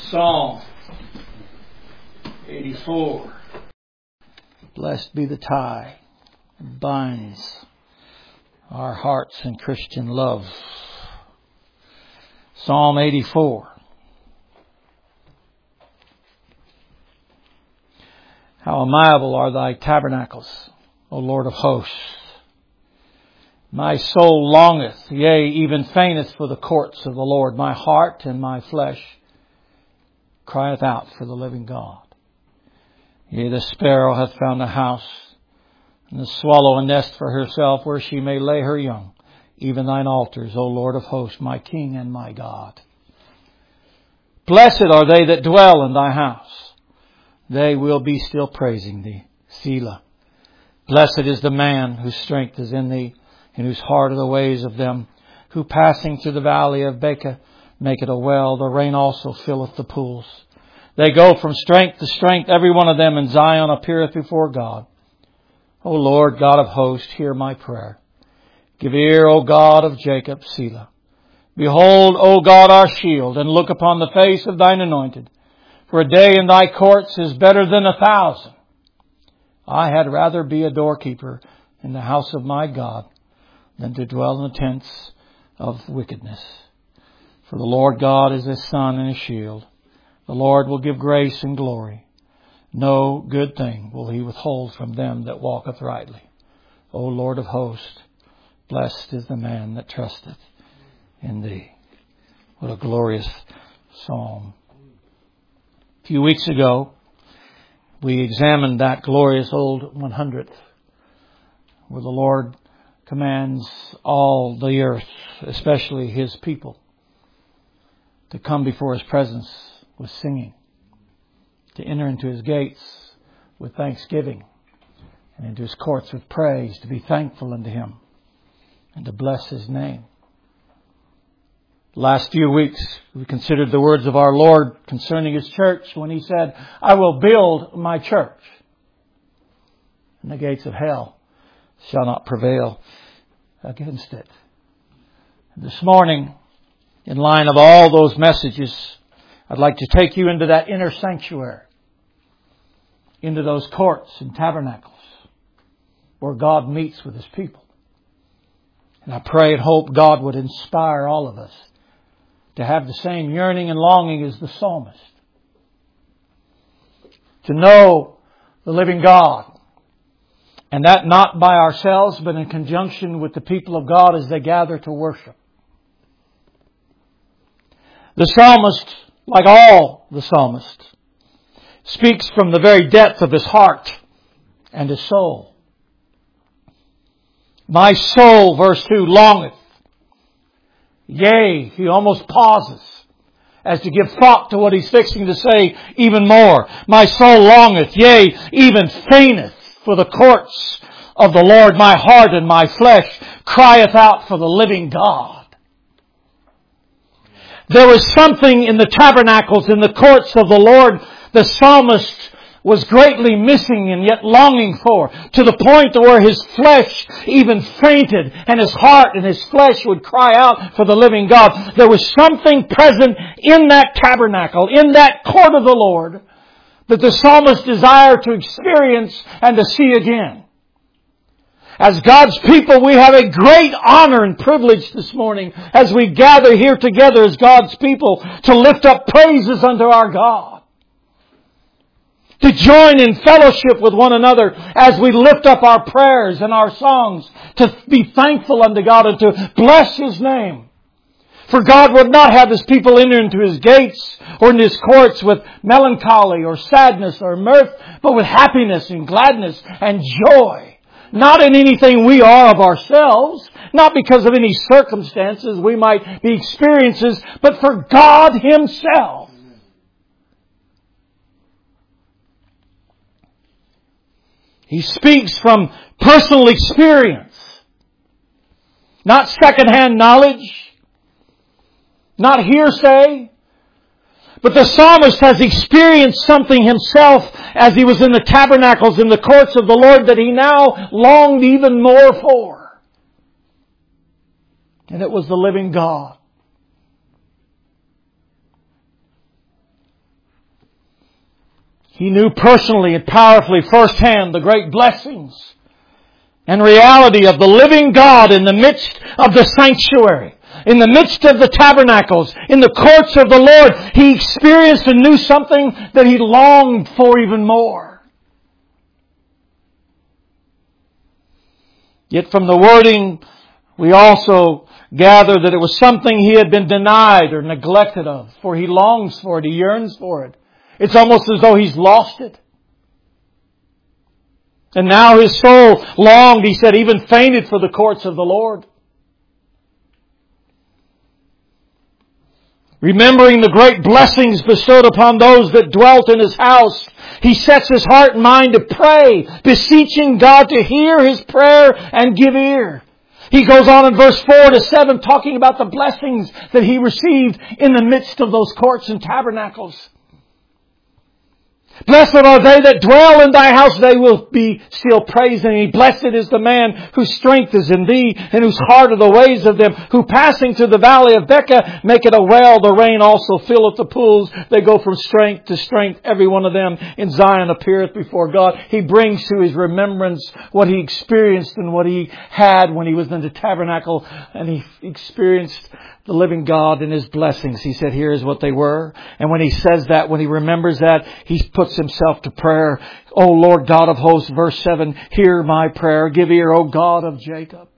Psalm 84. Blessed be the tie that binds our hearts in Christian love. Psalm 84. How amiable are thy tabernacles, O Lord of hosts. My soul longeth, yea, even fainteth for the courts of the Lord. My heart and my flesh crieth out for the living God. Yea, the sparrow hath found a house, and the swallow a nest for herself, where she may lay her young. Even thine altars, O Lord of hosts, my King and my God. Blessed are they that dwell in thy house. They will be still praising thee. Selah. Blessed is the man whose strength is in thee, in whose heart are the ways of them who passing through the valley of Baca make it a well. The rain also filleth the pools. They go from strength to strength, every one of them, and Zion appeareth before God. O Lord God of hosts, hear my prayer. Give ear, O God of Jacob, Selah. Behold, O God, our shield, and look upon the face of thine anointed. For a day in thy courts is better than 1,000. I had rather be a doorkeeper in the house of my God than to dwell in the tents of wickedness. For the Lord God is a sun and a shield. The Lord will give grace and glory. No good thing will he withhold from them that walketh rightly. O Lord of hosts, blessed is the man that trusteth in thee. What a glorious psalm. A few weeks ago, we examined that glorious old 100th, where the Lord commands all the earth, especially His people, to come before His presence with singing, to enter into His gates with thanksgiving, and into His courts with praise, to be thankful unto Him, and to bless His name. Last few weeks, we considered the words of our Lord concerning His church when He said, I will build my church, and the gates of hell shall not prevail against it. This morning, in line of all those messages, I'd like to take you into that inner sanctuary, into those courts and tabernacles where God meets with His people. And I pray and hope God would inspire all of us to have the same yearning and longing as the psalmist, to know the living God. And that not by ourselves, but in conjunction with the people of God as they gather to worship. The psalmist, like all the psalmists, speaks from the very depth of his heart and his soul. My soul, verse 2, longeth. Yea, he almost pauses as to give thought to what he's fixing to say even more. My soul longeth, yea, even fainteth for the courts of the Lord. My heart and my flesh crieth out for the living God. There was something in the tabernacles, in the courts of the Lord, the psalmist was greatly missing and yet longing for, to the point where his flesh even fainted and his heart and his flesh would cry out for the living God. There was something present in that tabernacle, in that court of the Lord, that the psalmist desired to experience and to see again. As God's people, we have a great honor and privilege this morning as we gather here together as God's people to lift up praises unto our God. To join in fellowship with one another as we lift up our prayers and our songs, to be thankful unto God and to bless His name. For God would not have His people enter into His gates or into His courts with melancholy or sadness or mirth, but with happiness and gladness and joy. Not in anything we are of ourselves, not because of any circumstances we might be experiencing, but for God Himself. He speaks from personal experience, not secondhand knowledge, not hearsay, but the psalmist has experienced something himself as he was in the tabernacles in the courts of the Lord that he now longed even more for. And it was the living God. He knew personally and powerfully firsthand the great blessings and reality of the living God in the midst of the sanctuary, in the midst of the tabernacles, in the courts of the Lord. He experienced and knew something that he longed for even more. Yet from the wording, we also gather that it was something he had been denied or neglected of, for he longs for it, he yearns for it. It's almost as though he's lost it. And now his soul longed, he said, even fainted for the courts of the Lord. Remembering the great blessings bestowed upon those that dwelt in his house, he sets his heart and mind to pray, beseeching God to hear his prayer and give ear. He goes on in verse 4 to 7 talking about the blessings that he received in the midst of those courts and tabernacles. Blessed are they that dwell in thy house, they will be still praising thee. Blessed is the man whose strength is in thee, and whose heart are the ways of them, who passing through the valley of Becca make it a well. The rain also filleth the pools. They go from strength to strength. Every one of them in Zion appeareth before God. He brings to his remembrance what he experienced and what he had when he was in the tabernacle, and he experienced the living God and his blessings. He said, here is what they were. And when he says that, when he remembers that, he puts himself to prayer. O Lord God of hosts, verse 7, hear my prayer. Give ear, O God of Jacob.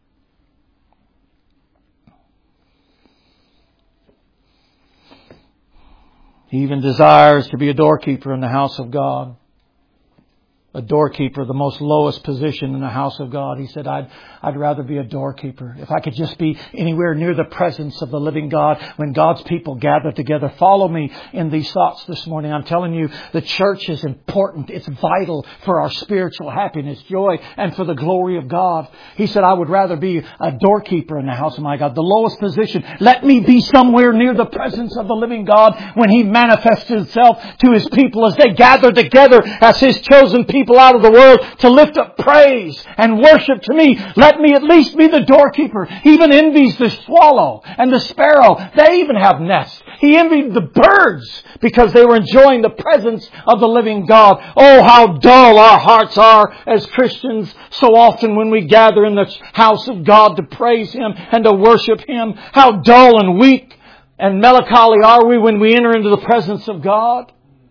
He even desires to be a doorkeeper in the house of God. A doorkeeper, the most lowest position in the house of God. He said, I'd rather be a doorkeeper. If I could just be anywhere near the presence of the living God when God's people gather together. Follow me in these thoughts this morning. I'm telling you, the church is important. It's vital for our spiritual happiness, joy, and for the glory of God. He said, I would rather be a doorkeeper in the house of my God. The lowest position. Let me be somewhere near the presence of the living God when He manifests Himself to His people as they gather together as His chosen people out of the world to lift up praise and worship to me. Let me at least be the doorkeeper. He even envies the swallow and the sparrow. They even have nests. He envied the birds because they were enjoying the presence of the living God. Oh, how dull our hearts are as Christians so often when we gather in the house of God to praise Him and to worship Him. How dull and weak and melancholy are we when we enter into the presence of God.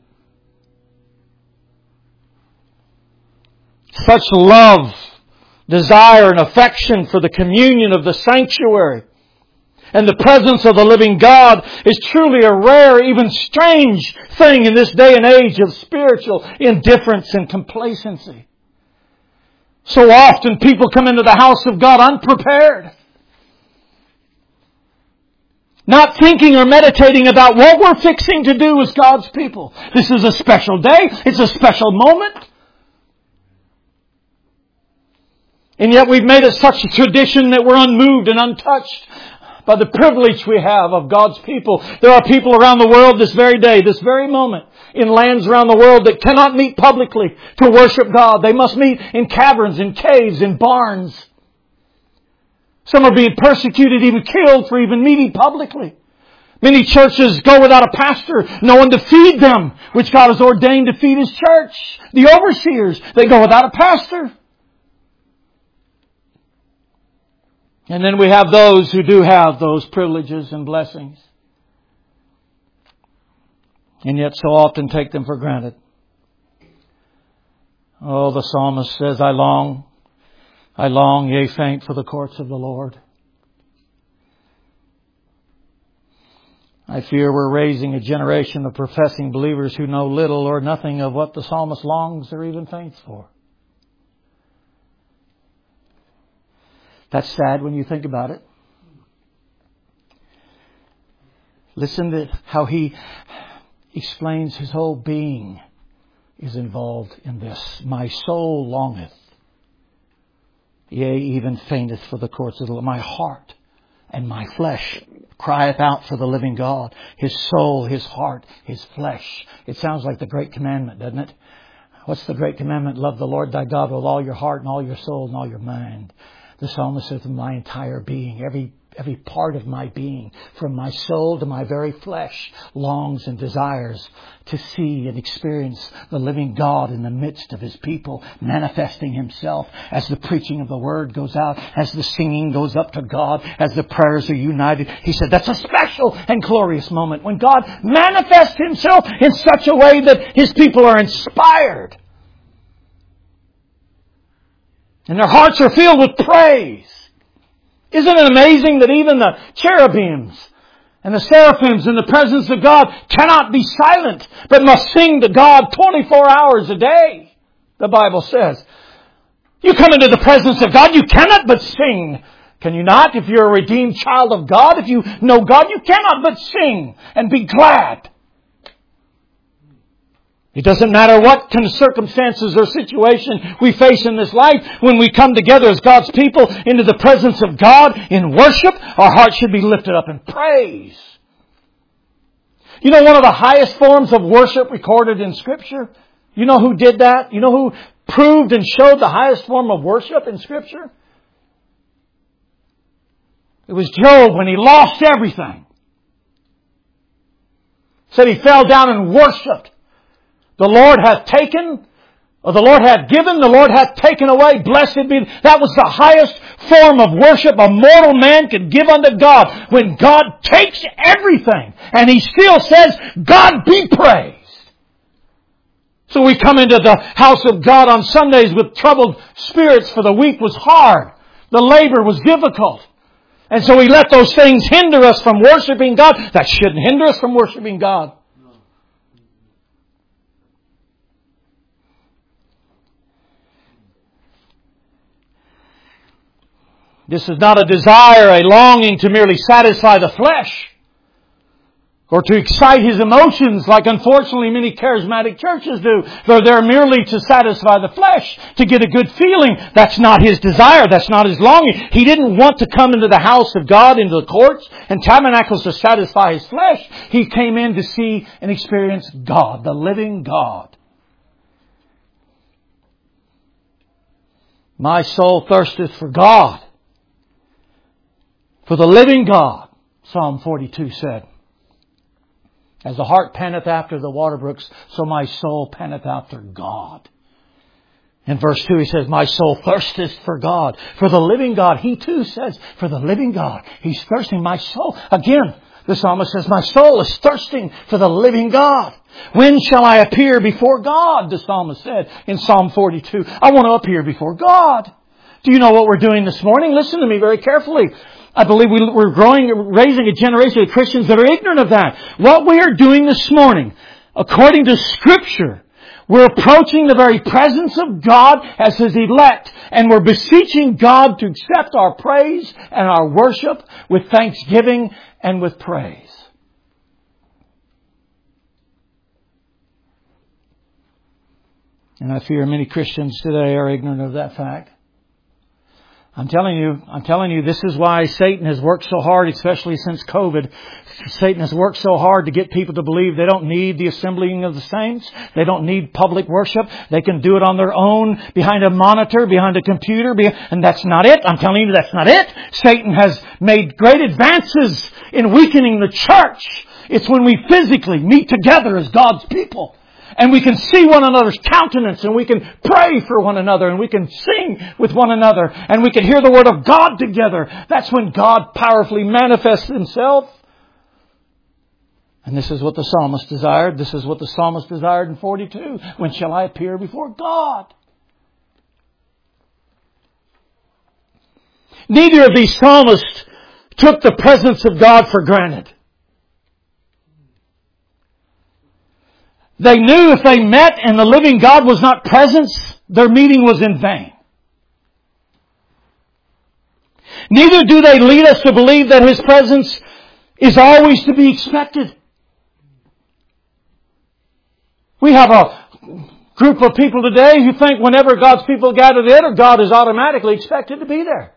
Such love, desire, and affection for the communion of the sanctuary and the presence of the living God is truly a rare, even strange thing in this day and age of spiritual indifference and complacency. So often people come into the house of God unprepared, not thinking or meditating about what we're fixing to do as God's people. This is a special day. It's a special moment. And yet we've made it such a tradition that we're unmoved and untouched by the privilege we have of God's people. There are people around the world this very day, this very moment, in lands around the world that cannot meet publicly to worship God. They must meet in caverns, in caves, in barns. Some are being persecuted, even killed for even meeting publicly. Many churches go without a pastor, no one to feed them, which God has ordained to feed His church. The overseers, they go without a pastor. And then we have those who do have those privileges and blessings, and yet so often take them for granted. Oh, the psalmist says, I long, yea, faint for the courts of the Lord. I fear we're raising a generation of professing believers who know little or nothing of what the psalmist longs or even faints for. That's sad when you think about it. Listen to how he explains his whole being is involved in this. My soul longeth, yea, even fainteth for the courts of the Lord. My heart and my flesh crieth out for the living God. His soul, his heart, his flesh. It sounds like the great commandment, doesn't it? What's the great commandment? Love the Lord thy God with all your heart and all your soul and all your mind. The psalmist says, my entire being, Every part of my being, from my soul to my very flesh, longs and desires to see and experience the living God in the midst of His people, manifesting Himself as the preaching of the Word goes out, as the singing goes up to God, as the prayers are united. He said that's a special and glorious moment when God manifests Himself in such a way that His people are inspired. And their hearts are filled with praise. Isn't it amazing that even the cherubims and the seraphims in the presence of God cannot be silent, but must sing to God 24 hours a day? The Bible says. You come into the presence of God, you cannot but sing. Can you not? If you're a redeemed child of God, if you know God, you cannot but sing and be glad. It doesn't matter what kind of circumstances or situation we face in this life. When we come together as God's people into the presence of God in worship, our hearts should be lifted up in praise. You know one of the highest forms of worship recorded in Scripture? You know who did that? You know who proved and showed the highest form of worship in Scripture? It was Job when he lost everything. Said he fell down and worshipped. The Lord hath taken, or the Lord hath given, the Lord hath taken away. Blessed be. That was the highest form of worship a mortal man could give unto God. When God takes everything and He still says, God be praised. So we come into the house of God on Sundays with troubled spirits, for the week was hard. The labor was difficult. And so we let those things hinder us from worshiping God. That shouldn't hinder us from worshiping God. This is not a desire, a longing to merely satisfy the flesh or to excite his emotions like unfortunately many charismatic churches do. They're there merely to satisfy the flesh, to get a good feeling. That's not his desire. That's not his longing. He didn't want to come into the house of God, into the courts and tabernacles to satisfy his flesh. He came in to see and experience God, the living God. My soul thirsteth for God, for the living God, Psalm 42 said. As the heart panteth after the water brooks, so my soul panteth after God. In verse 2 he says, my soul thirsteth for God, for the living God. He too says, for the living God. He's thirsting. My soul, again, the psalmist says, my soul is thirsting for the living God. When shall I appear before God? The psalmist said in Psalm 42. I want to appear before God. Do you know what we're doing this morning? Listen to me very carefully. I believe we're raising a generation of Christians that are ignorant of that. What we are doing this morning, according to Scripture, we're approaching the very presence of God as His elect, and we're beseeching God to accept our praise and our worship with thanksgiving and with praise. And I fear many Christians today are ignorant of that fact. I'm telling you, this is why Satan has worked so hard, especially since COVID. Satan has worked so hard to get people to believe they don't need the assembling of the saints. They don't need public worship. They can do it on their own, behind a monitor, behind a computer. And that's not it. I'm telling you, that's not it. Satan has made great advances in weakening the church. It's when we physically meet together as God's people. And we can see one another's countenance, and we can pray for one another, and we can sing with one another, and we can hear the Word of God together. That's when God powerfully manifests Himself. And this is what the psalmist desired. This is what the psalmist desired in 42. When shall I appear before God? Neither of these psalmists took the presence of God for granted. They knew if they met and the living God was not present, their meeting was in vain. Neither do they lead us to believe that His presence is always to be expected. We have a group of people today who think whenever God's people gather together, God is automatically expected to be there.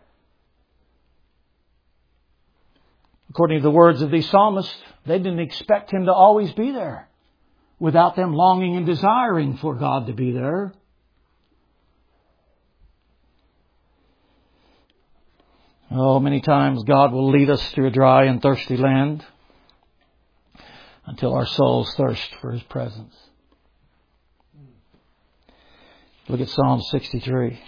According to the words of these psalmists, they didn't expect Him to always be there, without them longing and desiring for God to be there. Oh, many times God will lead us through a dry and thirsty land until our souls thirst for His presence. Look at Psalm 63.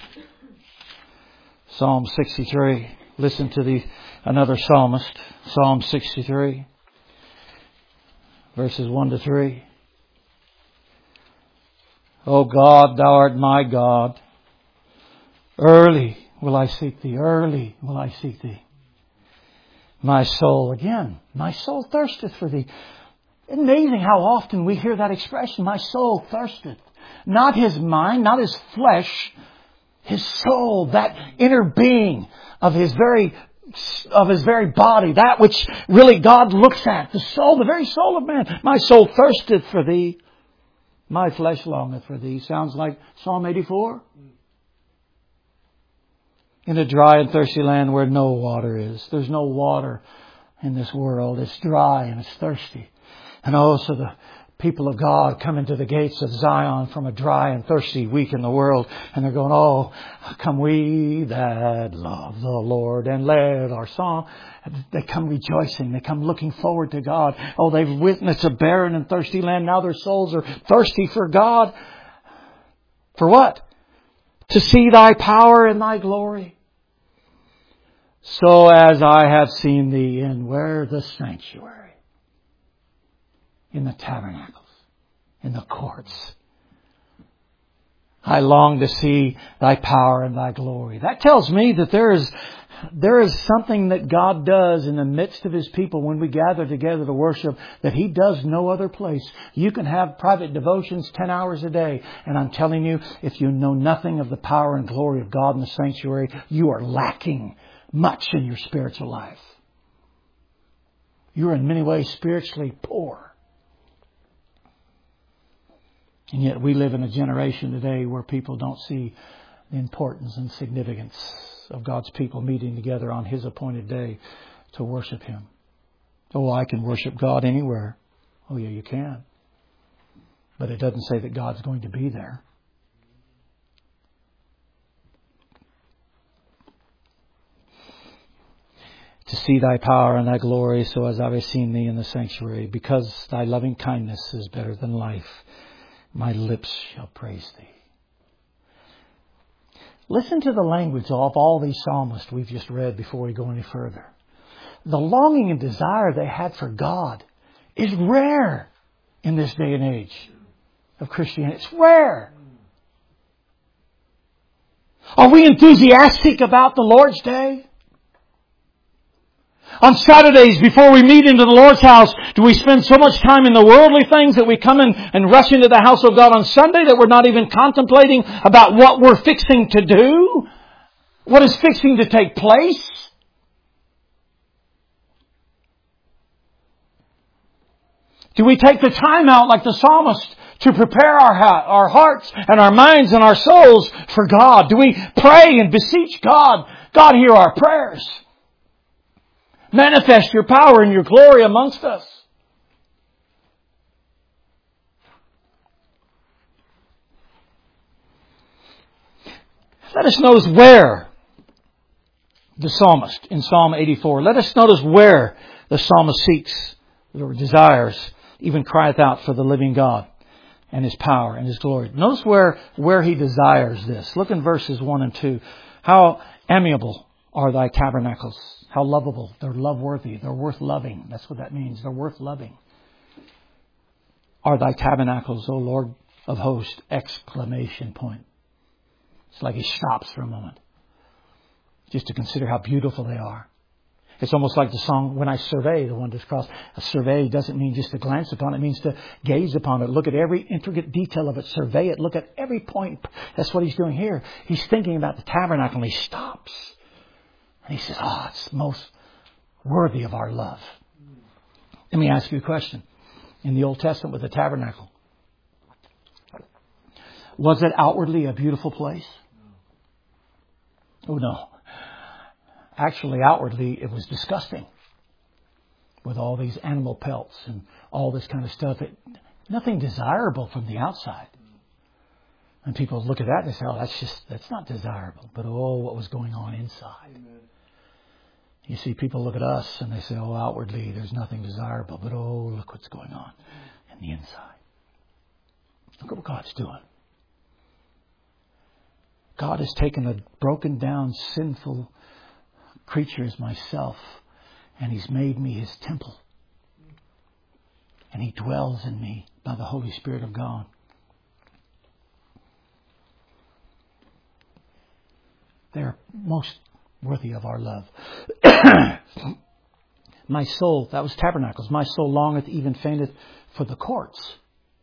Psalm 63. Listen to another psalmist. Psalm 63. Verses 1 to 3. O God, Thou art my God. Early will I seek Thee. Early will I seek Thee. My soul, again, my soul thirsteth for Thee. It's amazing how often we hear that expression, my soul thirsteth. Not his mind, not his flesh, his soul, that inner being of his very body, that which really God looks at, the soul, the very soul of man. My soul thirsteth for Thee. My flesh longeth for Thee. Sounds like Psalm 84. In a dry and thirsty land where no water is. There's no water in this world. It's dry and it's thirsty. And also the people of God come into the gates of Zion from a dry and thirsty week in the world. And they're going, oh, come we that love the Lord and let our song. They come rejoicing. They come looking forward to God. Oh, they've witnessed a barren and thirsty land. Now their souls are thirsty for God. For what? To see Thy power and Thy glory. So as I have seen Thee in where? The sanctuary. In the tabernacles. In the courts. I long to see Thy power and Thy glory. That tells me that there is something that God does in the midst of His people when we gather together to worship that He does no other place. You can have private devotions 10 hours a day. And I'm telling you, if you know nothing of the power and glory of God in the sanctuary, you are lacking much in your spiritual life. You're in many ways spiritually poor. And yet we live in a generation today where people don't see the importance and significance of God's people meeting together on His appointed day to worship Him. Oh, I can worship God anywhere. Oh, yeah, you can. But it doesn't say that God's going to be there. To see Thy power and Thy glory, so as I have seen Thee in the sanctuary, because Thy loving kindness is better than life. My lips shall praise Thee. Listen to the language of all these psalmists we've just read before we go any further. The longing and desire they had for God is rare in this day and age of Christianity. It's rare. Are we enthusiastic about the Lord's Day? On Saturdays, before we meet into the Lord's house, do we spend so much time in the worldly things that we come in and rush into the house of God on Sunday that we're not even contemplating about what we're fixing to do? What is fixing to take place? Do we take the time out like the psalmist to prepare our hearts and our minds and our souls for God? Do we pray and beseech God? God, hear our prayers. Manifest Your power and Your glory amongst us. Let us notice where the psalmist, in Psalm 84, let us notice where the psalmist seeks or desires, even crieth out for the living God and His power and His glory. Notice where he desires this. Look in verses 1 and 2. How amiable are Thy tabernacles. How lovable. They're love-worthy. They're worth loving. That's what that means. They're worth loving. Are Thy tabernacles, O Lord of hosts! Exclamation point. It's like he stops for a moment just to consider how beautiful they are. It's almost like the song, When I Survey, the one that's crossed. A survey doesn't mean just to glance upon it. It means to gaze upon it. Look at every intricate detail of it. Survey it. Look at every point. That's what he's doing here. He's thinking about the tabernacle and he stops. And he says, it's most worthy of our love. Let me ask you a question. In the Old Testament with the tabernacle, was it outwardly a beautiful place? Oh, no. Actually, outwardly, it was disgusting. With all these animal pelts and all this kind of stuff. Nothing desirable from the outside. And people look at that and say, that's not desirable. But what was going on inside. Amen. You see, people look at us and they say, oh, outwardly there's nothing desirable, but oh, look what's going on in the inside. Look at what God's doing. God has taken a broken down, sinful creature as myself, and He's made me His temple. And He dwells in me by the Holy Spirit of God. They're most worthy of our love. My soul, that was tabernacles. My soul longeth, even fainteth, for the courts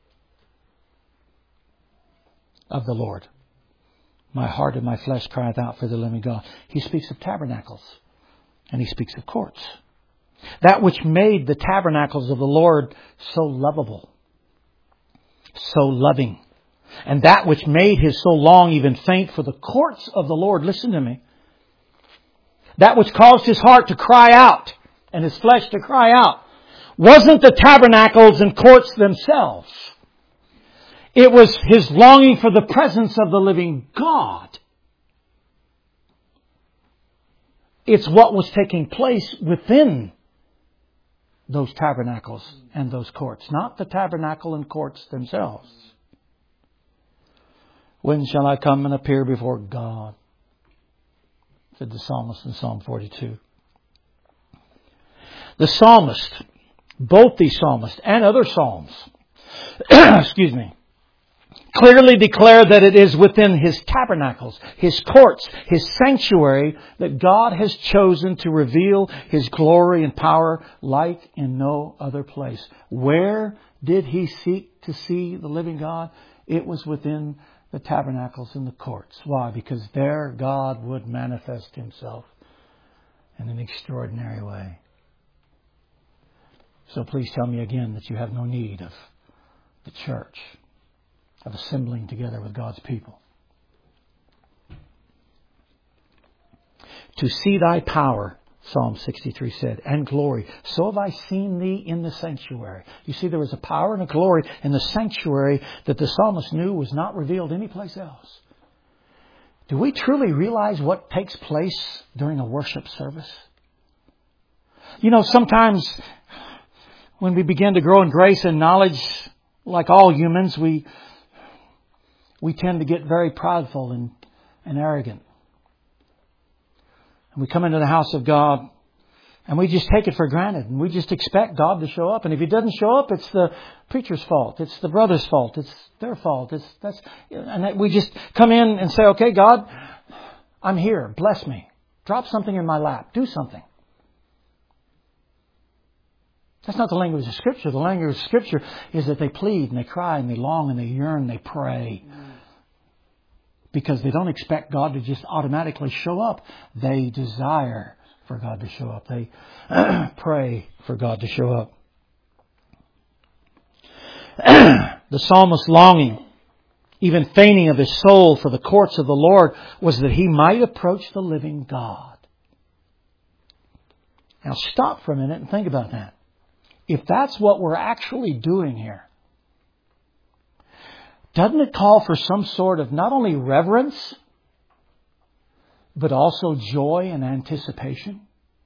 of the Lord. My heart and my flesh crieth out for the living God. He speaks of tabernacles. And He speaks of courts. That which made the tabernacles of the Lord so lovable, so loving. And that which made His soul long, even faint, for the courts of the Lord. Listen to me. That which caused His heart to cry out and His flesh to cry out wasn't the tabernacles and courts themselves. It was His longing for the presence of the living God. It's what was taking place within those tabernacles and those courts, not the tabernacle and courts themselves. When shall I come and appear before God? Said the psalmist in Psalm 42. The psalmist, both these psalmists and other psalms, excuse me, clearly declare that it is within His tabernacles, His courts, His sanctuary that God has chosen to reveal His glory and power like in no other place. Where did He seek to see the living God? It was within the tabernacles and the courts. Why? Because there God would manifest Himself in an extraordinary way. So please tell me again that you have no need of the church, of assembling together with God's people. To see Thy power, Psalm 63 said, and glory. So have I seen Thee in the sanctuary. You see, there was a power and a glory in the sanctuary that the psalmist knew was not revealed anyplace else. Do we truly realize what takes place during a worship service? You know, sometimes when we begin to grow in grace and knowledge, like all humans, we tend to get very prideful and arrogant. And we come into the house of God and we just take it for granted. And we just expect God to show up. And if He doesn't show up, it's the preacher's fault. It's the brother's fault. It's their fault. And we just come in and say, okay, God, I'm here. Bless me. Drop something in my lap. Do something. That's not the language of Scripture. The language of Scripture is that they plead and they cry and they long and they yearn and they pray. Because they don't expect God to just automatically show up. They desire for God to show up. They pray for God to show up. The psalmist's longing, even fainting of his soul for the courts of the Lord, was that he might approach the living God. Now stop for a minute and think about that. If that's what we're actually doing here, doesn't it call for some sort of not only reverence, but also joy and anticipation?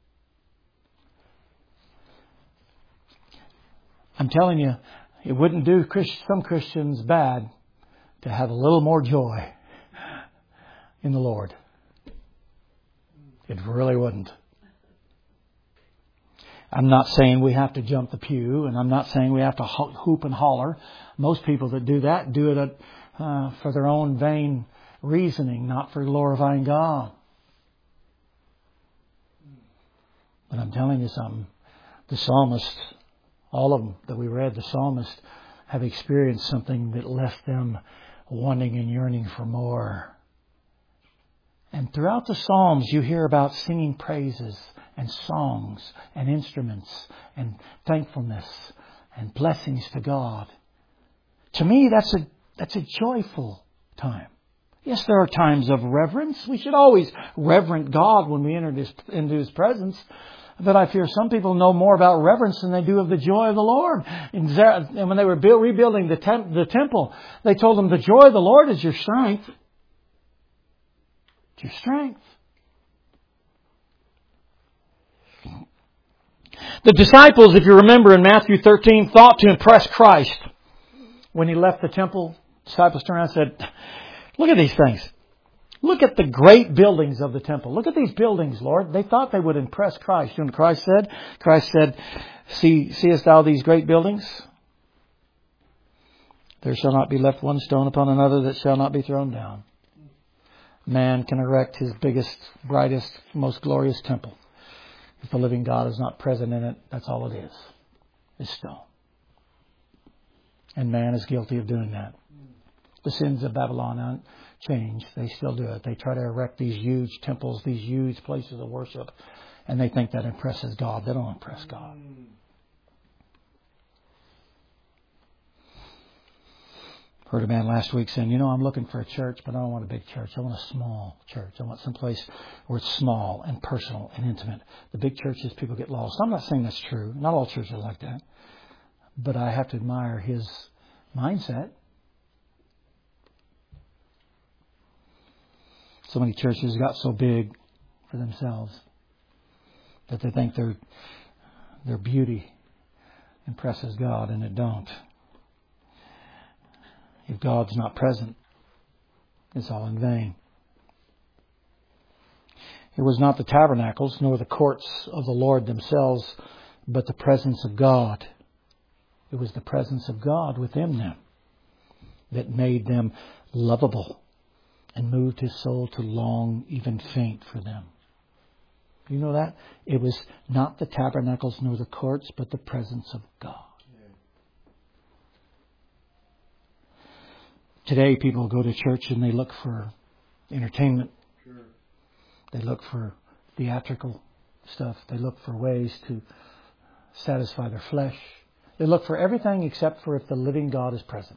I'm telling you, it wouldn't do some Christians bad to have a little more joy in the Lord. It really wouldn't. I'm not saying we have to jump the pew, and I'm not saying we have to hoop and holler. Most people that do that do it for their own vain reasoning, not for glorifying God. But I'm telling you something. The psalmist, all of them that we read, the psalmist have experienced something that left them wanting and yearning for more. And throughout the Psalms, you hear about singing praises and songs and instruments and thankfulness and blessings to God. To me, that's a joyful time. Yes, there are times of reverence. We should always reverence God when we enter into His presence. But I fear some people know more about reverence than they do of the joy of the Lord. And when they were rebuilding the temple, they told them the joy of the Lord is your strength. It's your strength. The disciples, if you remember in Matthew 13, thought to impress Christ. When He left the temple, disciples turned around and said, look at these things. Look at the great buildings of the temple. Look at these buildings, Lord. They thought they would impress Christ. You know what Christ said, seest thou these great buildings? There shall not be left one stone upon another that shall not be thrown down. Man can erect his biggest, brightest, most glorious temple. If the living God is not present in it, that's all it is. It's stone. And man is guilty of doing that. The sins of Babylon aren't changed. They still do it. They try to erect these huge temples, these huge places of worship, and they think that impresses God. They don't impress God. Heard a man last week saying, I'm looking for a church, but I don't want a big church. I want a small church. I want some place where it's small and personal and intimate. The big churches, people get lost. I'm not saying that's true. Not all churches are like that. But I have to admire his mindset. So many churches got so big for themselves that they think their beauty impresses God, and it don't. If God's not present, it's all in vain. It was not the tabernacles nor the courts of the Lord themselves, but the presence of God. It was the presence of God within them that made them lovable and moved His soul to long, even faint for them. You know that? It was not the tabernacles nor the courts, but the presence of God. Today, people go to church and they look for entertainment. Sure. They look for theatrical stuff. They look for ways to satisfy their flesh. They look for everything except for if the living God is present.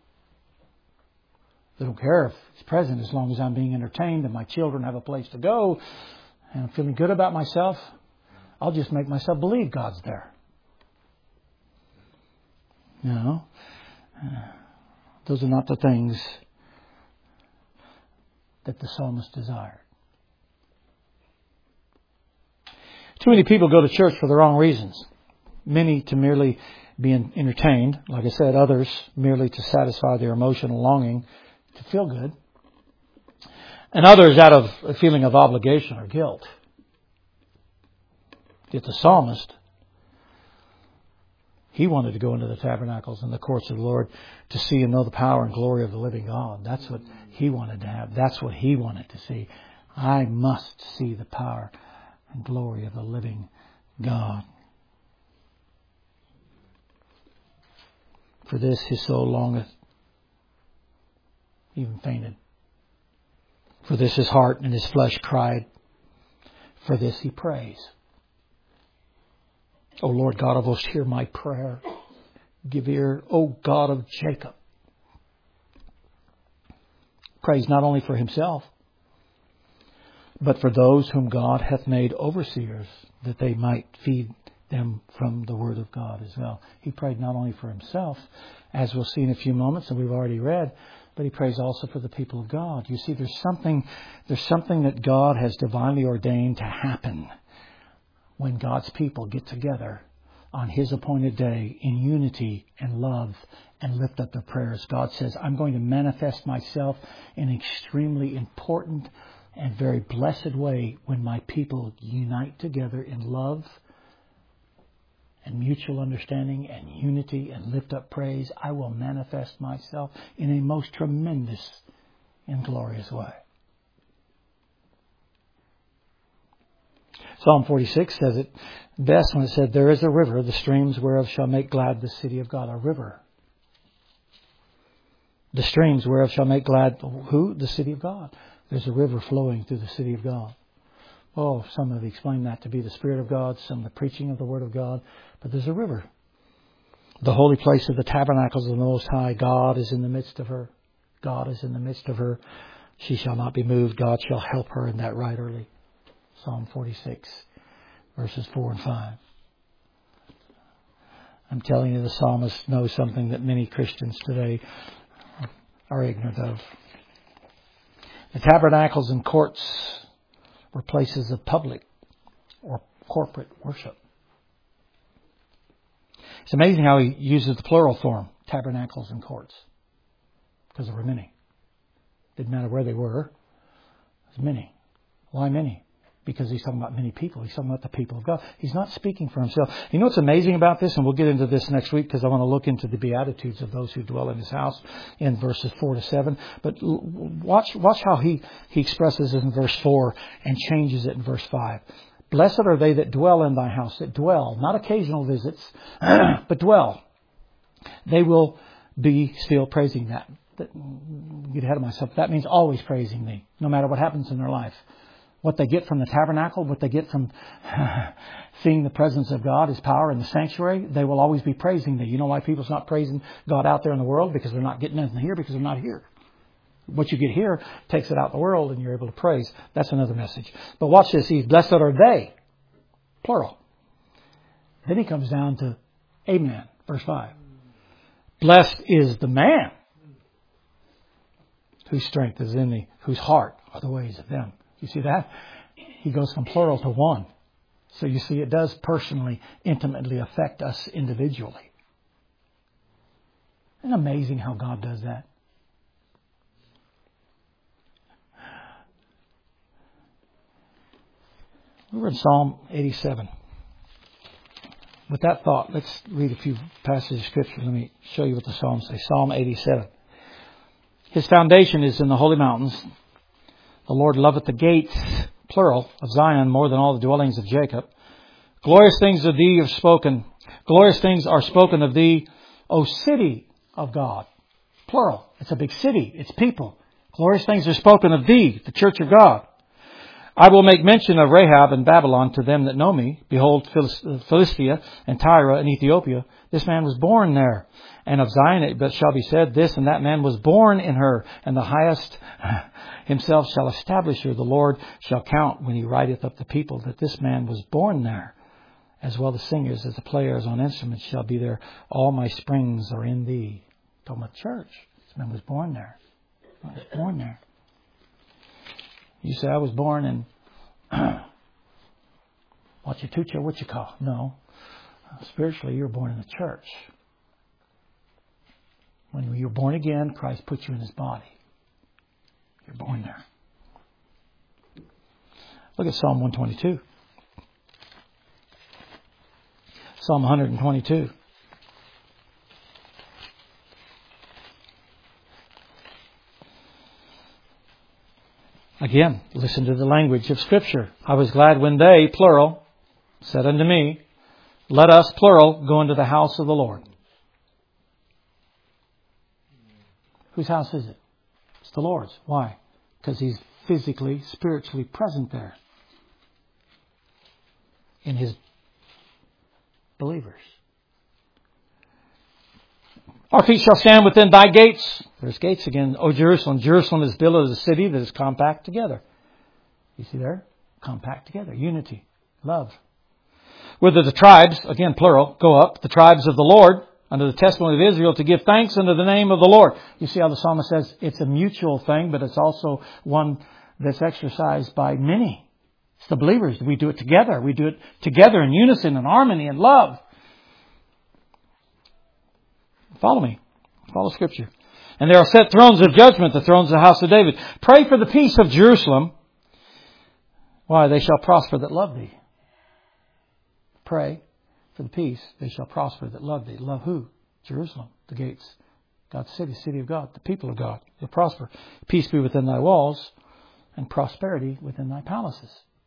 They don't care if He's present as long as I'm being entertained and my children have a place to go and I'm feeling good about myself. I'll just make myself believe God's there. Those are not the things that the psalmist desired. Too many people go to church for the wrong reasons. Many to merely be entertained, like I said, others merely to satisfy their emotional longing to feel good, and others out of a feeling of obligation or guilt. Yet the psalmist, he wanted to go into the tabernacles and the courts of the Lord to see and know the power and glory of the living God. That's what he wanted to have. That's what he wanted to see. I must see the power and glory of the living God. For this his soul longeth, even fainted. For this his heart and his flesh cried. For this he prays. O Lord God of hosts, hear my prayer. Give ear, O God of Jacob. Prays not only for himself, but for those whom God hath made overseers, that they might feed them from the word of God as well. He prayed not only for himself, as we'll see in a few moments, and we've already read, but he prays also for the people of God. You see, there's something that God has divinely ordained to happen when God's people get together on His appointed day in unity and love and lift up their prayers. God says, I'm going to manifest myself in an extremely important and very blessed way when my people unite together in love and mutual understanding and unity and lift up praise. I will manifest myself in a most tremendous and glorious way. Psalm 46 says it best when it said, there is a river, the streams whereof shall make glad the city of God. A river. The streams whereof shall make glad who? The city of God. There's a river flowing through the city of God. Oh, some have explained that to be the Spirit of God, some the preaching of the Word of God. But there's a river. The holy place of the tabernacles of the Most High. God is in the midst of her. God is in the midst of her. She shall not be moved. God shall help her in that right early. Psalm 46, verses 4 and 5. I'm telling you, the psalmist knows something that many Christians today are ignorant of. The tabernacles and courts were places of public or corporate worship. It's amazing how he uses the plural form, tabernacles and courts. Because there were many. Didn't matter where they were. It was many. Why many? Because he's talking about many people. He's talking about the people of God. He's not speaking for himself. You know what's amazing about this? And we'll get into this next week because I want to look into the beatitudes of those who dwell in his house in verses 4 to 7. But watch how he expresses it in verse 4 and changes it in verse 5. Blessed are they that dwell in thy house, that dwell, not occasional visits, but dwell. They will be still praising that. Get ahead of myself. That means always praising thee, no matter what happens in their life. What they get from the tabernacle, what they get from seeing the presence of God, His power in the sanctuary, they will always be praising thee. You know why people's not praising God out there in the world? Because they're not getting anything here, because they're not here. What you get here takes it out in the world and you're able to praise. That's another message. But watch this. He's blessed are they. Plural. Then he comes down to Amen. Verse 5. Blessed is the man whose strength is in thee, whose heart are the ways of them. You see that? He goes from plural to one. So you see, it does personally, intimately affect us individually. Isn't it amazing how God does that? We're in Psalm 87. With that thought, let's read a few passages of Scripture. Let me show you what the Psalms say. Psalm 87. His foundation is in the holy mountains. The Lord loveth the gates, plural, of Zion more than all the dwellings of Jacob. Glorious things of thee are spoken. Glorious things are spoken of thee, O city of God. Plural. It's a big city. It's people. Glorious things are spoken of thee, the church of God. I will make mention of Rahab and Babylon to them that know me. Behold, Philistia and Tyre and Ethiopia. This man was born there. And of Zion it shall be said, this and that man was born in her. And the highest himself shall establish her. The Lord shall count when he writeth up the people that this man was born there. As well the singers as the players on instruments shall be there. All my springs are in thee. Talking about church. This man was born there. I was born there. You say, I was born in Wachitucha, Wichita. No. Spiritually, you were born in the church. When you're born again, Christ puts you in His body. You're born there. Look at Psalm 122. Psalm 122. Again, listen to the language of Scripture. I was glad when they, plural, said unto me, let us, plural, go into the house of the Lord. Whose house is it? It's the Lord's. Why? Because He's physically, spiritually present there in His believers. Our feet shall stand within thy gates. There's gates again. O Jerusalem. Jerusalem is built as a city that is compact together. You see there? Compact together. Unity. Love. Whither the tribes, again plural, go up. The tribes of the Lord, under the testimony of Israel, to give thanks unto the name of the Lord. You see how the psalmist says it's a mutual thing, but it's also one that's exercised by many. It's the believers. We do it together. We do it together in unison and harmony and love. Follow me. Follow Scripture. And there are set thrones of judgment, the thrones of the house of David. Pray for the peace of Jerusalem. Why? They shall prosper that love thee. Pray for the peace. They shall prosper that love thee. Love who? Jerusalem. The gates. God's city. City of God. The people of God. They'll prosper. Peace be within thy walls and prosperity within thy palaces.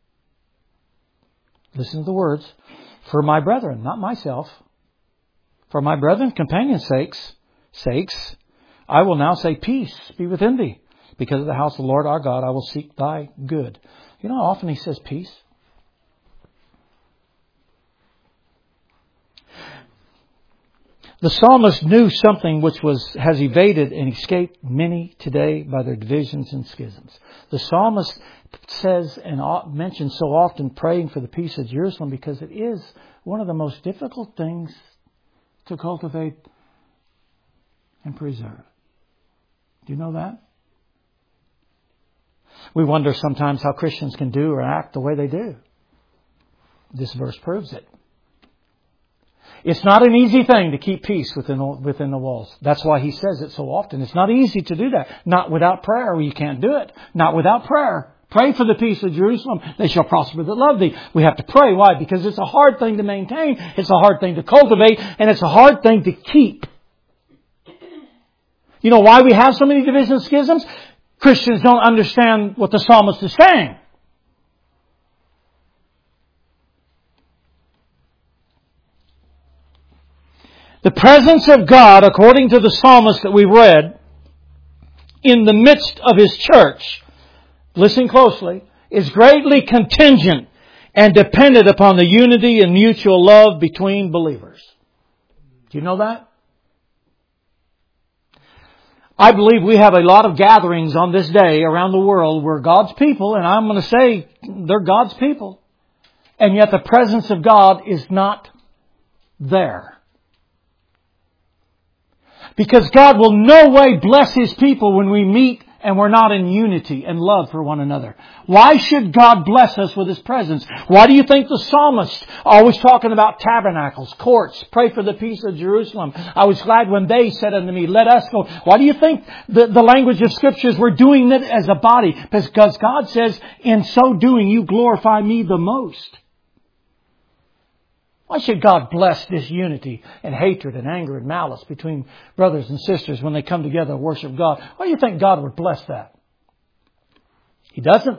Listen to the words. For my brethren, not myself. For my brethren, companions' sakes, I will now say peace be within thee. Because of the house of the Lord our God, I will seek thy good. You know how often He says peace? The psalmist knew something which has evaded and escaped many today by their divisions and schisms. The psalmist says and mentions so often praying for the peace of Jerusalem because it is one of the most difficult things to cultivate and preserve. Do you know that? We wonder sometimes how Christians can do or act the way they do. This verse proves it. It's not an easy thing to keep peace within the walls. That's why he says it so often. It's not easy to do that. Not without prayer. You can't do it. Not without prayer. Pray for the peace of Jerusalem. They shall prosper that love thee. We have to pray. Why? Because it's a hard thing to maintain. It's a hard thing to cultivate. And it's a hard thing to keep. You know why we have so many divisions and schisms? Christians don't understand what the psalmist is saying. The presence of God, according to the psalmist that we read, in the midst of His church, listen closely, is greatly contingent and dependent upon the unity and mutual love between believers. Do you know that? I believe we have a lot of gatherings on this day around the world where God's people, and I'm going to say they're God's people, and yet the presence of God is not there. Because God will no way bless His people when we meet and we're not in unity and love for one another. Why should God bless us with His presence? Why do you think the psalmist always talking about tabernacles, courts, pray for the peace of Jerusalem? I was glad when they said unto me, let us go. Why do you think the language of Scriptures, we're doing it as a body? Because God says, in so doing, you glorify me the most. Why should God bless this unity and hatred and anger and malice between brothers and sisters when they come together and worship God? Why do you think God would bless that? He doesn't.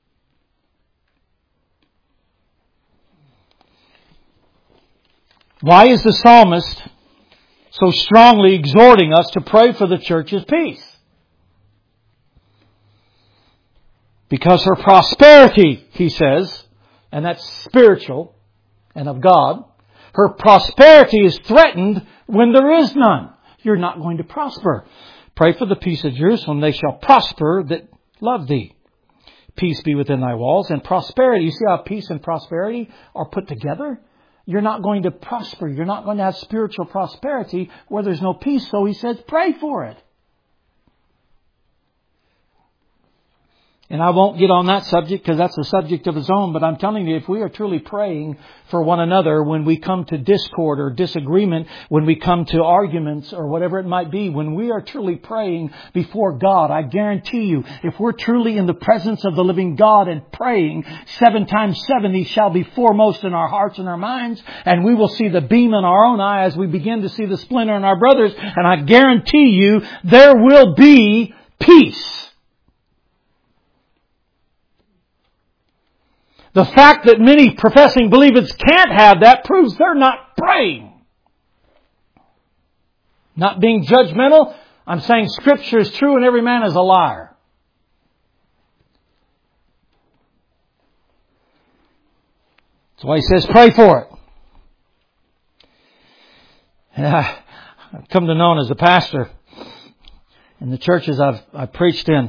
Why is the psalmist so strongly exhorting us to pray for the church's peace? Because her prosperity, he says, and that's spiritual, and of God, her prosperity is threatened when there is none. You're not going to prosper. Pray for the peace of Jerusalem. They shall prosper that love thee. Peace be within thy walls and prosperity. You see how peace and prosperity are put together? You're not going to prosper. You're not going to have spiritual prosperity where there's no peace. So he says, pray for it. And I won't get on that subject because that's a subject of its own. But I'm telling you, if we are truly praying for one another when we come to discord or disagreement, when we come to arguments or whatever it might be, when we are truly praying before God, I guarantee you, if we're truly in the presence of the living God and praying, 7 times 70 shall be foremost in our hearts and our minds. And we will see the beam in our own eye as we begin to see the splinter in our brothers. And I guarantee you, there will be peace. The fact that many professing believers can't have that proves they're not praying. Not being judgmental, I'm saying Scripture is true and every man is a liar. That's why he says pray for it. And I've come to know as a pastor in the churches I've preached in.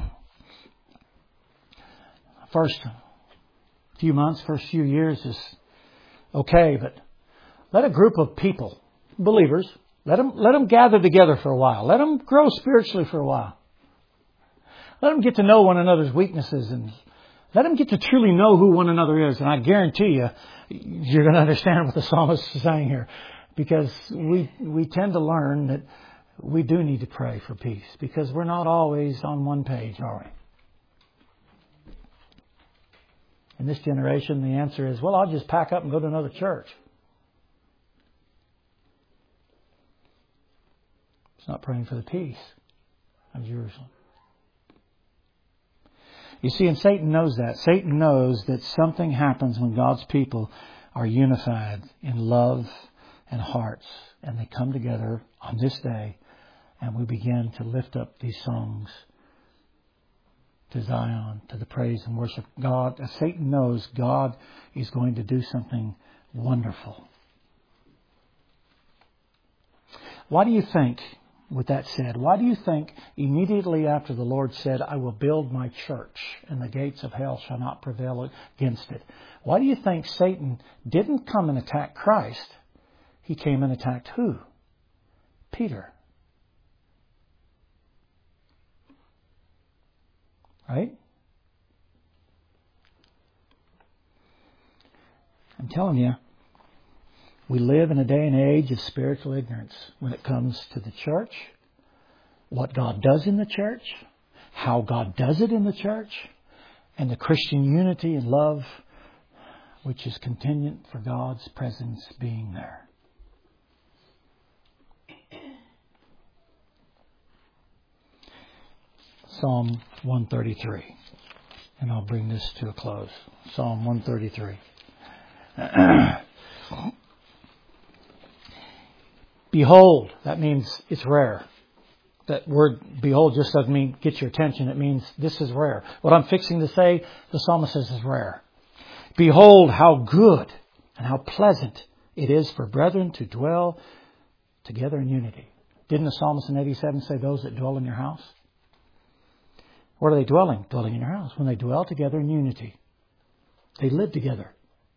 First few months, first few years is okay, but let a group of people, believers, let them gather together for a while. Let them grow spiritually for a while. Let them get to know one another's weaknesses and let them get to truly know who one another is. And I guarantee you, you're going to understand what the psalmist is saying here, because we tend to learn that we do need to pray for peace because we're not always on one page, are we? In this generation, the answer is, well, I'll just pack up and go to another church. It's not praying for the peace of Jerusalem. You see, and Satan knows that. Satan knows that something happens when God's people are unified in love and hearts. And they come together on this day and we begin to lift up these songs to Zion, to the praise and worship of God. As Satan knows, God is going to do something wonderful. Why do you think, with that said, why do you think immediately after the Lord said, I will build my church and the gates of hell shall not prevail against it? Why do you think Satan didn't come and attack Christ? He came and attacked who? Peter. Right? I'm telling you, We live in a day and age of spiritual ignorance when it comes to the church, what God does in the church, how God does it in the church, and the Christian unity and love which is contingent for God's presence being there. Psalm 133. And I'll bring this to a close. Psalm 133. Behold, that means it's rare. That word behold just doesn't mean get your attention. It means this is rare. What I'm fixing to say, the psalmist says is rare. Behold how good and how pleasant it is for brethren to dwell together in unity. Didn't the psalmist in 87 say those that dwell in your house? Where are they dwelling? Dwelling in your house. When they dwell together in unity. They live together.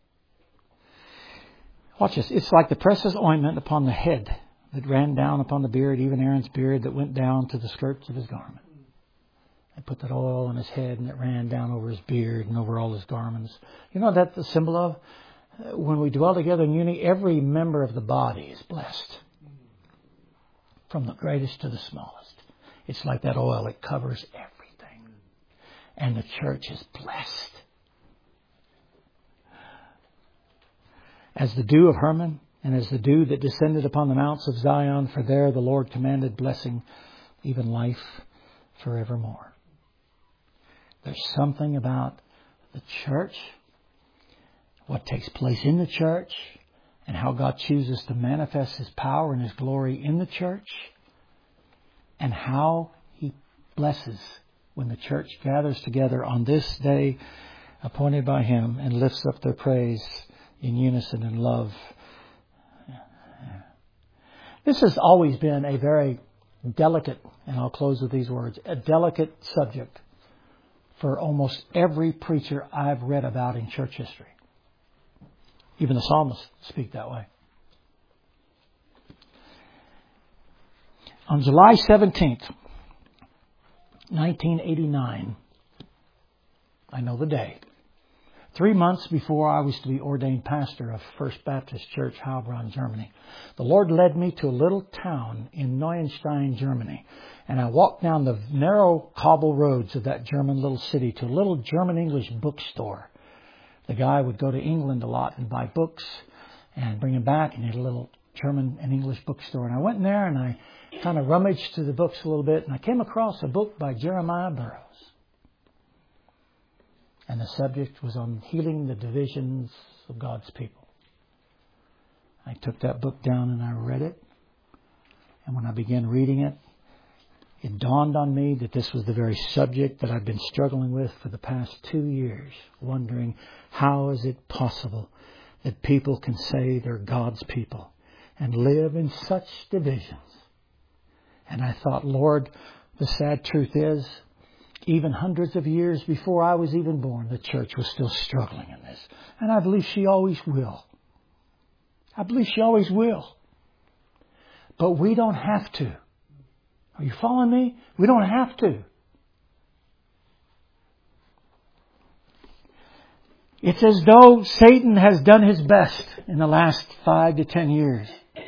Watch this. It's like the precious ointment upon the head that ran down upon the beard, even Aaron's beard that went down to the skirts of his garment. They put that oil on his head and it ran down over his beard and over all his garments. You know that's the symbol of? When we dwell together in unity, every member of the body is blessed. From the greatest to the smallest. It's like that oil. It covers everything. And the church is blessed. As the dew of Hermon, and as the dew that descended upon the mounts of Zion, for there the Lord commanded blessing, even life forevermore. There's something about the church, what takes place in the church, and how God chooses to manifest His power and His glory in the church, and how He blesses when the church gathers together on this day appointed by Him and lifts up their praise in unison and love. This has always been a very delicate, and I'll close with these words, a delicate subject for almost every preacher I've read about in church history. Even the psalmists speak that way. On July 17th, 1989, I know the day, 3 months before I was to be ordained pastor of First Baptist Church, Heilbronn, Germany, the Lord led me to a little town in Neuenstein, Germany. And I walked down the narrow cobble roads of that German little city to a little German-English bookstore. The guy would go to England a lot and buy books and bring them back, and he had a little German and English bookstore. And I went in there and I kind of rummaged through the books a little bit, and I came across a book by Jeremiah Burroughs. And the subject was on healing the divisions of God's people. I took that book down and I read it. And when I began reading it, it dawned on me that this was the very subject that I've been struggling with for the past 2 years, wondering how is it possible that people can say they're God's people and live in such divisions. And I thought, Lord, the sad truth is, even hundreds of years before I was even born, the church was still struggling in this. And I believe she always will. I believe she always will. But we don't have to. Are you following me? We don't have to. It's as though Satan has done his best in the last 5 to 10 years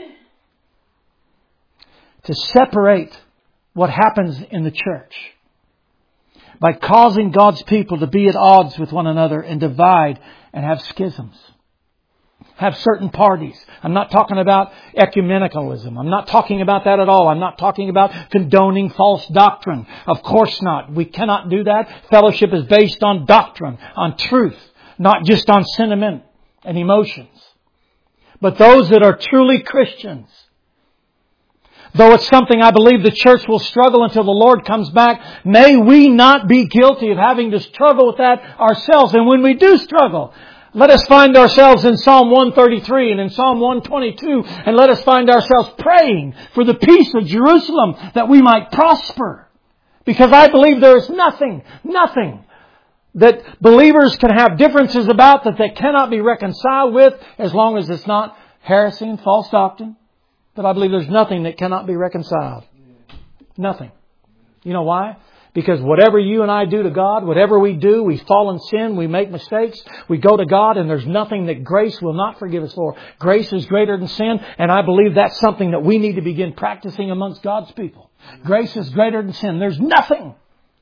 to separate what happens in the church by causing God's people to be at odds with one another and divide and have schisms. Have certain parties. I'm not talking about ecumenicalism. I'm not talking about that at all. I'm not talking about condoning false doctrine. Of course not. We cannot do that. Fellowship is based on doctrine, on truth, not just on sentiment and emotions. But those that are truly Christians, though it's something I believe the church will struggle until the Lord comes back, may we not be guilty of having to struggle with that ourselves. And when we do struggle, let us find ourselves in Psalm 133 and in Psalm 122, and let us find ourselves praying for the peace of Jerusalem that we might prosper. Because I believe there is nothing that believers can have differences about that they cannot be reconciled with, as long as it's not heresy and false doctrine. But I believe there's nothing that cannot be reconciled. Nothing. You know why? Because whatever you and I do to God, whatever we do, we fall in sin, we make mistakes, we go to God, and there's nothing that grace will not forgive us for. Grace is greater than sin, and I believe that's something that we need to begin practicing amongst God's people. Grace is greater than sin. There's nothing.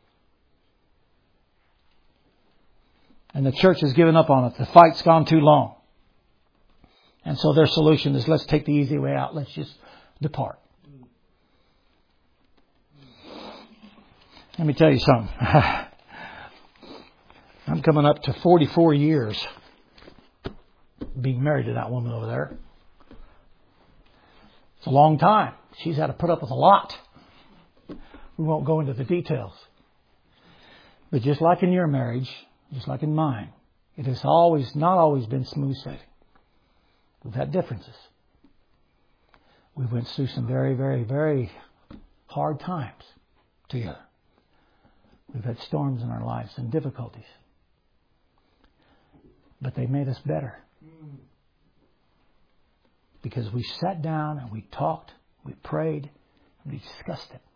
And the church has given up on it. The fight's gone too long. And so their solution is, let's take the easy way out. Let's just depart. Let me tell you something. I'm coming up to 44 years being married to that woman over there. It's a long time. She's had to put up with a lot. We won't go into the details. But just like in your marriage, just like in mine, it has not always been smooth sailing. We've had differences. We went through some very, very, very hard times together. We've had storms in our lives and difficulties. But they made us better. Because we sat down and we talked, we prayed, and we discussed it.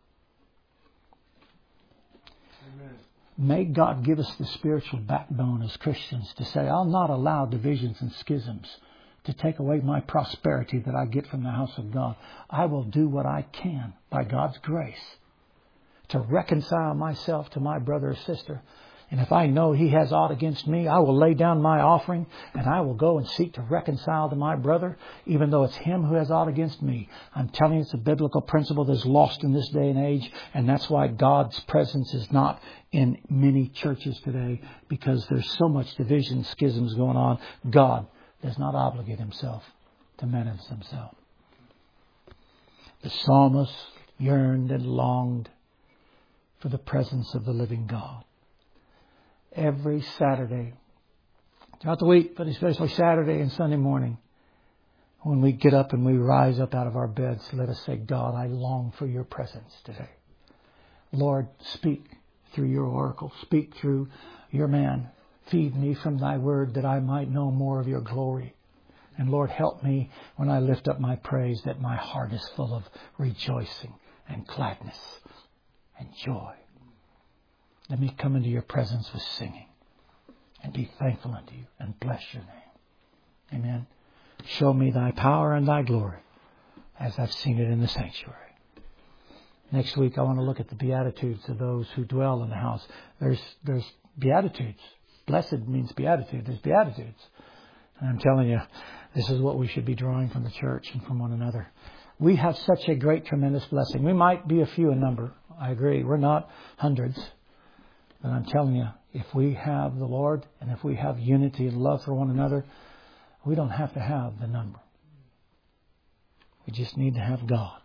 Amen. May God give us the spiritual backbone as Christians to say, I'll not allow divisions and schisms to take away my prosperity that I get from the house of God. I will do what I can by God's grace to reconcile myself to my brother or sister. And if I know he has aught against me, I will lay down my offering and I will go and seek to reconcile to my brother, even though it's him who has aught against me. I'm telling you, it's a biblical principle that's lost in this day and age. And that's why God's presence is not in many churches today, because there's so much division, schisms going on. God does not obligate himself to manage himself. The psalmist yearned and longed for the presence of the living God. Every Saturday, throughout the week, but especially Saturday and Sunday morning, when we get up and we rise up out of our beds, let us say, God, I long for your presence today. Lord, speak through your oracle. Speak through your man. Feed me from thy word that I might know more of your glory. And Lord, help me when I lift up my praise, that my heart is full of rejoicing and gladness and joy. Let me come into your presence with singing and be thankful unto you and bless your name. Amen. Show me thy power and thy glory as I've seen it in the sanctuary. Next week I want to look at the Beatitudes of those who dwell in the house. There's Beatitudes. Blessed means beatitude. There's Beatitudes. And I'm telling you, this is what we should be drawing from the church and from one another. We have such a great, tremendous blessing. We might be a few in number. I agree. We're not hundreds. But I'm telling you, if we have the Lord and if we have unity and love for one another, we don't have to have the number. We just need to have God.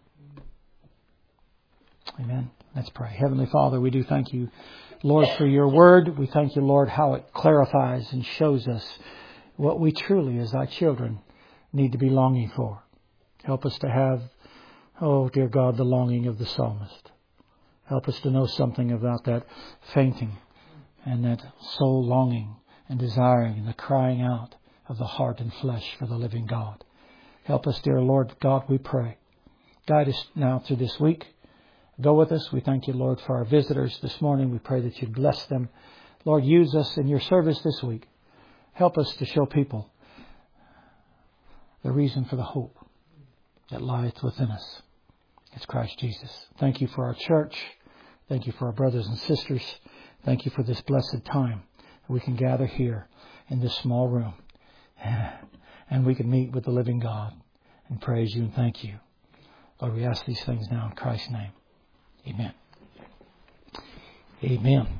Amen. Let's pray. Heavenly Father, we do thank you, Lord, for your word. We thank you, Lord, how it clarifies and shows us what we truly, as thy children, need to be longing for. Help us to have, oh dear God, the longing of the psalmist. Help us to know something about that fainting and that soul longing and desiring and the crying out of the heart and flesh for the living God. Help us, dear Lord God, we pray. Guide us now through this week. Go with us. We thank you, Lord, for our visitors this morning. We pray that you'd bless them. Lord, use us in your service this week. Help us to show people the reason for the hope that lieth within us. It's Christ Jesus. Thank you for our church. Thank you for our brothers and sisters. Thank you for this blessed time. We can gather here in this small room and we can meet with the living God and praise you and thank you. Lord, we ask these things now in Christ's name. Amen. Amen.